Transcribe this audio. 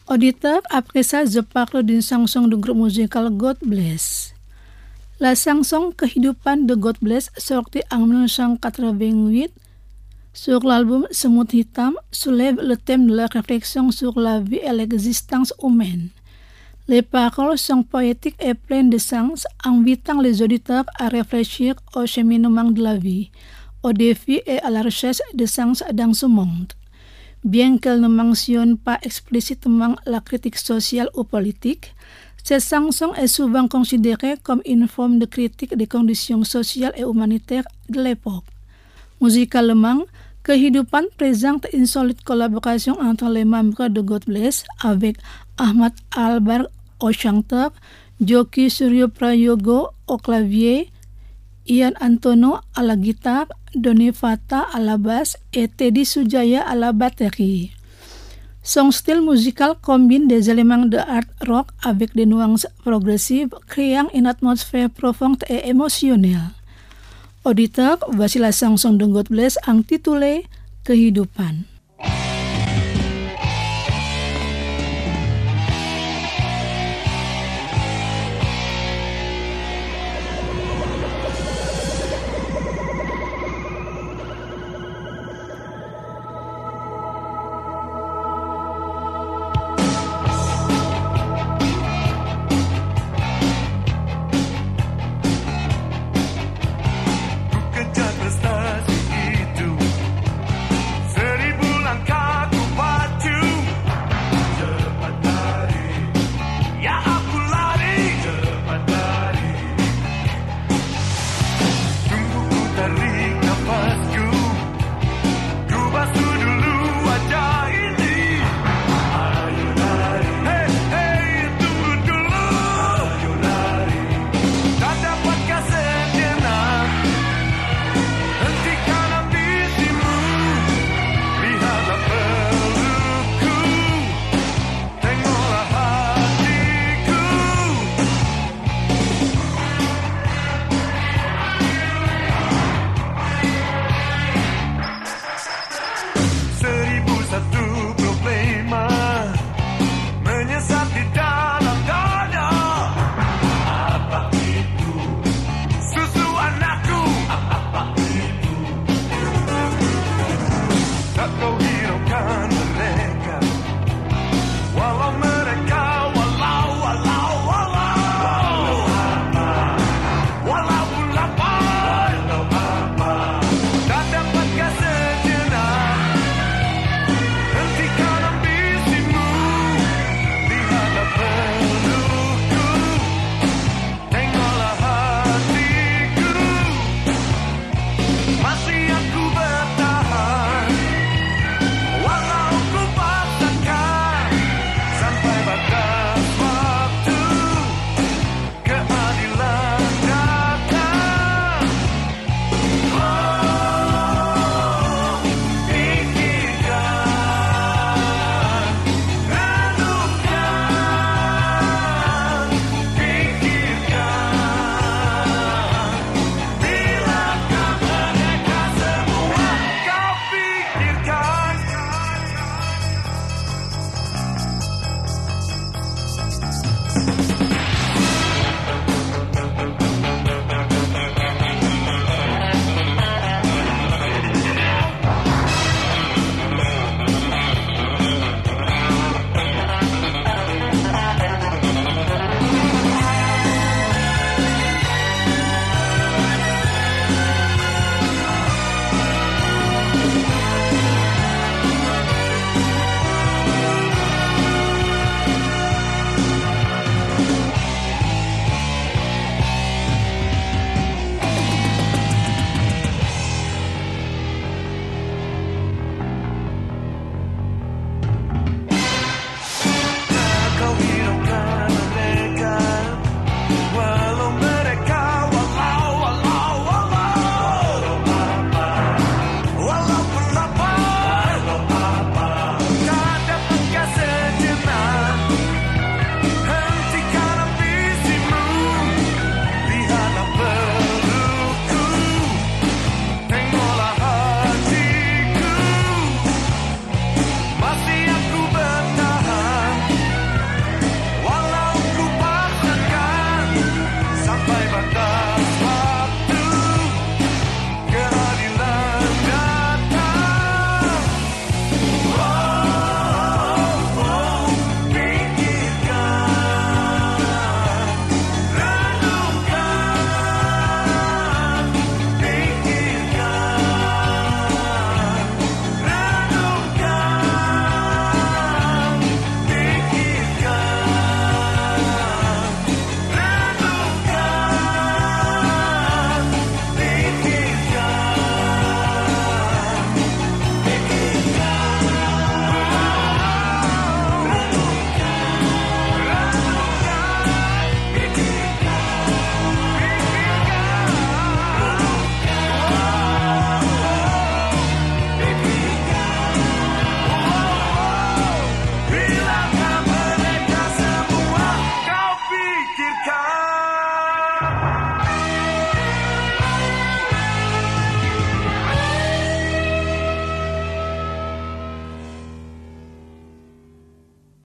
Auditeur, après ça, je parle d'une chanson du groupe musical God Bless. La chanson Kehidupan de God Bless sortie en 1988 sur l'album Semut Hitam soulève le thème de la réflexion sur la vie et l'existence humaine. Les paroles sont poétiques et pleines de sens, invitant les auditeurs à réfléchir au cheminement de la vie, aux défis et à la recherche de sens dans ce monde. Bien qu'elle ne mentionne pas explicitement la critique sociale ou politique, cette chanson est souvent considérée comme une forme de critique des conditions sociales et humanitaires de l'époque. Musicalement, Kehidupan présente une solide collaboration entre les membres de God Bless avec Ahmad Albar au chanteur, Joki Suryo Prayogo au clavier, Ian Antono à la guitare, Doni Fata à la basse et Teddy Sujaya à la batterie. Son style musical combine des éléments de hard rock avec des nuances progressives, créant une atmosphère profonde et émotionnelle. Auditeur, voici la chanson de God Bless intitulée Kehidupan.